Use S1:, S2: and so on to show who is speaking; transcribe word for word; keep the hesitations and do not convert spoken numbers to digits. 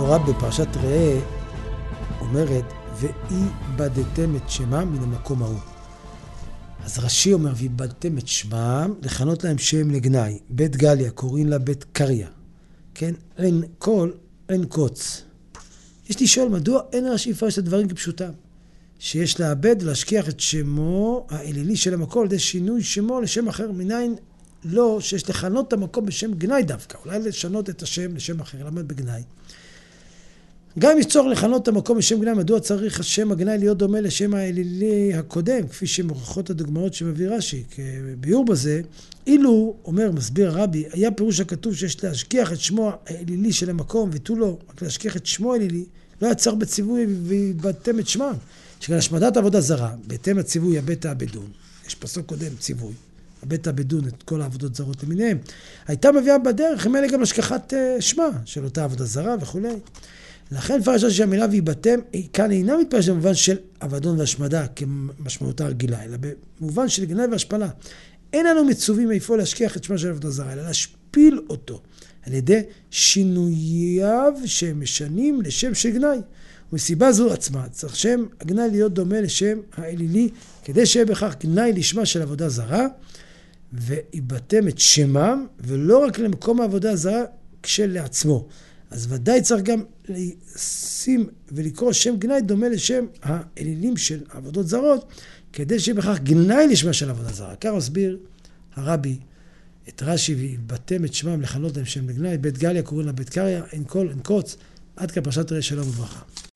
S1: התורה בפרשת ראה אומרת, ואיבדתם את שמם מן המקום ההוא. אז רש"י אומר, ואיבדתם את שמם, לכנות להם שם לגנאי. בית גליה, קוראים לה בית קריה. כן? אין קול, אין קוץ. יש לשאול, מדוע אין רש"י יפרש את הדברים כפשוטם? שיש לאבד ולהשכיח את שמו האלילי של המקום, על ידי שינוי שמו לשם אחר. מניין לא שיש לכנות את המקום בשם גנאי דווקא. אולי לשנות את השם לשם אחר, למד בגנאי. גם אם יש צורך לכנות את המקום בשם גנאי, מדוע צריך השם הגנאי להיות דומה לשם האלילי הקודם, כפי שמוכחות הדוגמאות שמביא רש"י, כביאור בזה, אילו, אומר, מסביר הרבי, היה פירוש הכתוב שיש להשכיח את שמו האלילי של המקום, ותו לא, רק להשכיח את שמו האלילי, לא היה צריך בציווי ואיבדתם את שמם. שכן השמדת עבודה זרה, בהתאם לציווי הבית העבדון, יש פסוק קודם, ציווי, הבית העבדון את כל העבודות זרות למיניהם, הייתה מביאה בדרך, עם אלה גם השכחת שמה של אותה עבודה זרה וכו'. לכן פרשה שהמילה ואיבדתם, כאן אינה מתפרשת במובן של עבדון והשמדה כמשמעותה הרגילה, אלא במובן של גנאי והשפלה. אין לנו מצווים איפה להשכיח את שמה של עבודה זרה, אלא להשפיל אותו על ידי שינוייו שהם משנים לשם של גנאי. ומסיבה זו עצמה צריך שם הגנאי להיות דומה לשם האלילי, כדי שיהיה בכך גנאי לשמה של עבודה זרה, ואיבדתם את שמם, ולא רק למקום העבודה הזרה כשלעצמו. אז ודאי צריך גם לשים ולקרוא שם גנאי דומה לשם האלילים של עבודות זרות, כדי שיהיה בכך גנאי לשמה של עבודה זרה. כך מסביר הרבי את רש"י, ואיבדתם את שמם לכנות להם שם לגנאי. בית גליה קוראים לה בית קריה, אין קול, אין קוץ. עד כאן פרשת ראה, שלום וברכה.